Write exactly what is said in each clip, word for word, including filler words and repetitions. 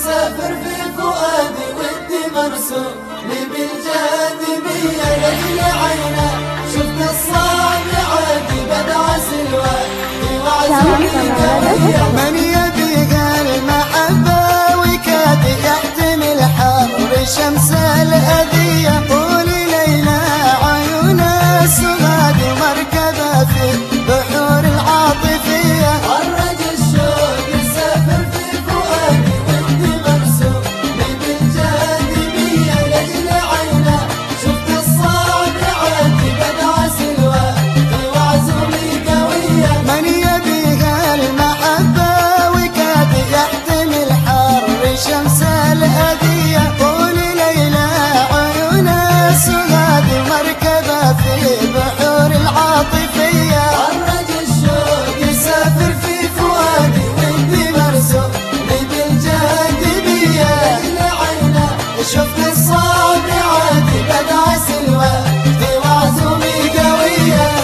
يسافر في فؤادي ودي مرسوم لي بالجاذبية لجل عينه شفت الصعب عادي بدع سلوى في وعزمي قوية. من يبي المحبة وكاد يحتمل حر شمس الأذية طول ليلة عيونه سواد مركبة في بحور العاطفية. عرج الشوق يسافر في فؤادي ودي مرسوم لي بالجاذبية لجل عينه شفت الصعب عادي بدع سلوى في وعزمي قوية. من يبي المحبة وكاد يحتمل حر شمس الأذية طول ليلة عيونه سواد مركبة في بحور العاطفية. عرج الشوق يسافر في فؤادي ودي مرسوم لي بالجاذبية لجل عينه شفت الصعب عادي بدع سلوى في وعزمي قوية.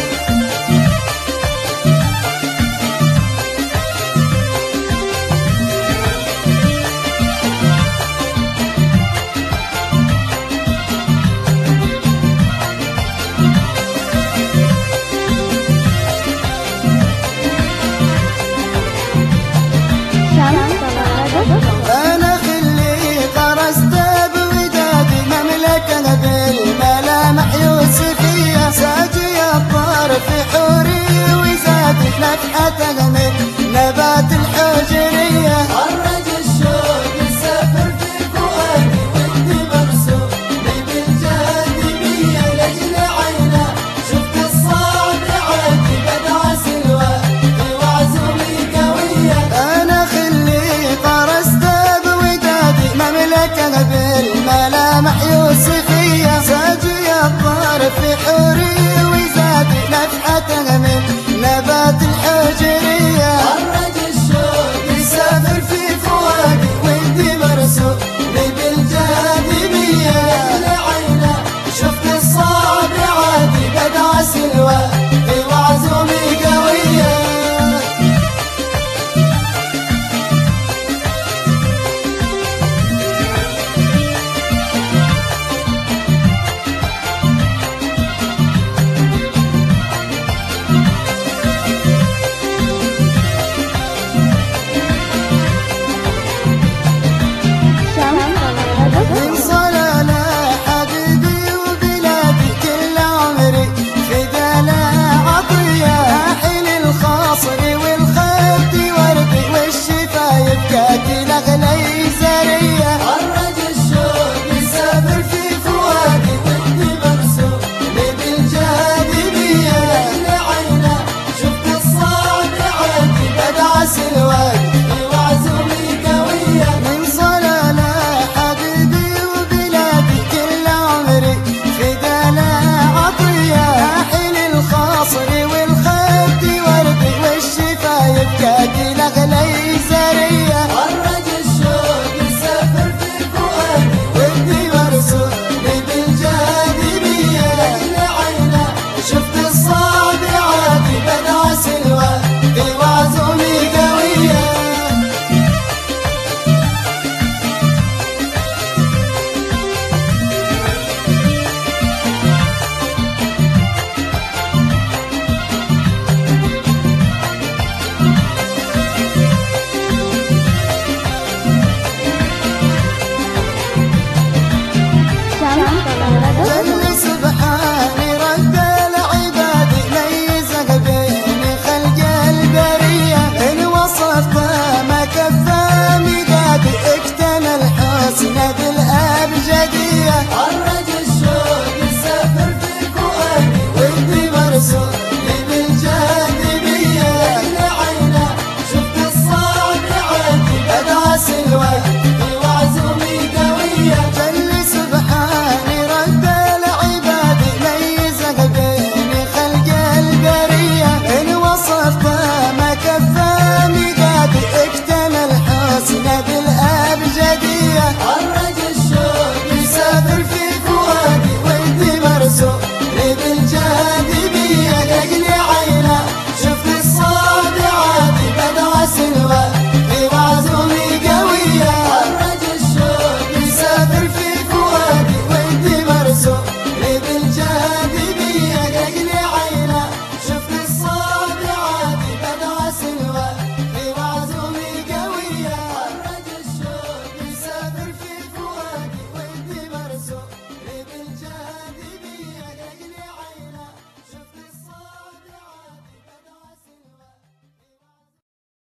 أنا خلي غرست بودادي مملكة بالملامح يوسفية ساجي الطار في حوري وزادي نفحة من نبات الحجرية. عرج الشوق يسافر في فؤادي ودي مرسوم لي بالجاذبية لجل عينه شفت الصعب عادي بدع سلوى في وعزمي قوية. أنا خلي غرست بودادي مملكة بالملامح يوسفية ساجي الطار في حوري وزادي نفحة من نبات الحجرية.